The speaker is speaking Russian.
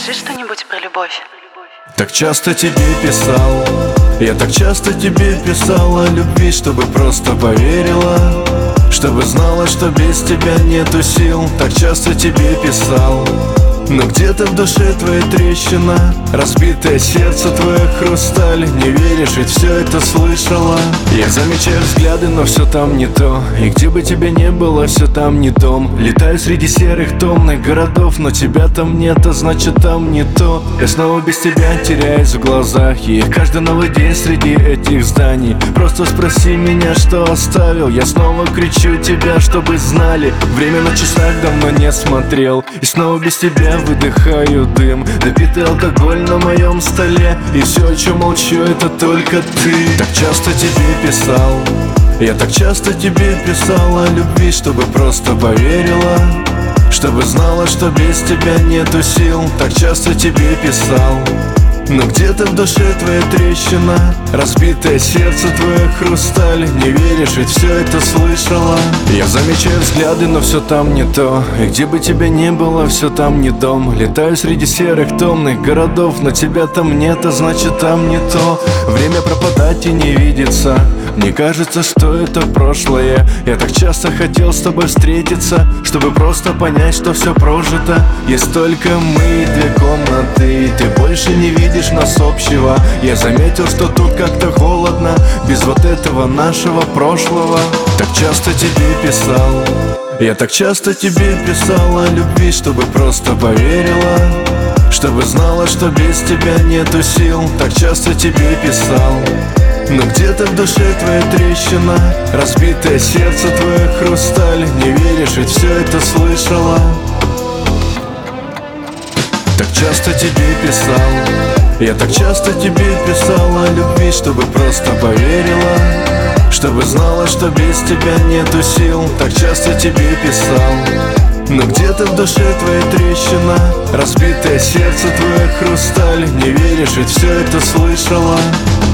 Расскажи что-нибудь про любовь. Так часто тебе писал, я так часто тебе писал о любви, чтобы просто поверила, чтобы знала, что без тебя нету сил. Так часто тебе писал, но где-то в душе твоя трещина, разбитое сердце твое хрусталь. Не веришь, ведь все это слышала. Я замечаю взгляды, но все там не то. И где бы тебя не было, все там не дом. Летаю среди серых томных городов, но тебя там нет, а значит там не то. Я снова без тебя теряюсь в глазах, и каждый новый день среди этих зданий. Просто спроси меня, что оставил. Я снова кричу тебя, чтобы знали. Время на часах давно не смотрел, и снова без тебя выдыхаю дым. Допитый алкоголь на моем столе, и все, о чем молчу, это только ты. Так часто тебе писал, я так часто тебе писал о любви, чтобы просто поверила, чтобы знала, что без тебя нету сил. Так часто тебе писал, но где-то в душе твоя трещина, разбитое сердце твое хрусталь. Не веришь, ведь все это слышала. Я замечаю взгляды, но все там не то. И где бы тебя не было, все там не дом. Летаю среди серых томных городов, но тебя там нет, а значит там не то. Время пропадать и не видится. Мне кажется, что это прошлое. Я так часто хотел с тобой встретиться, чтобы просто понять, что все прожито. Есть только мы и две комнаты, и ты больше не видишь нас общего. Я заметил, что тут как-то холодно без вот этого нашего прошлого. Так часто тебе писал, я так часто тебе писал о любви, чтобы просто поверила, чтобы знала, что без тебя нету сил. Так часто тебе писал, но где-то в душе твоя трещина, разбитое сердце твое хрусталь. Не веришь, ведь все это слышала. Так часто тебе писал, я так часто тебе писал о любви, чтобы просто поверила, чтобы знала, что без тебя нету сил. Так часто тебе писал, но где-то в душе твоя трещина, разбитое сердце твое хрусталь. Не веришь, ведь все это слышала.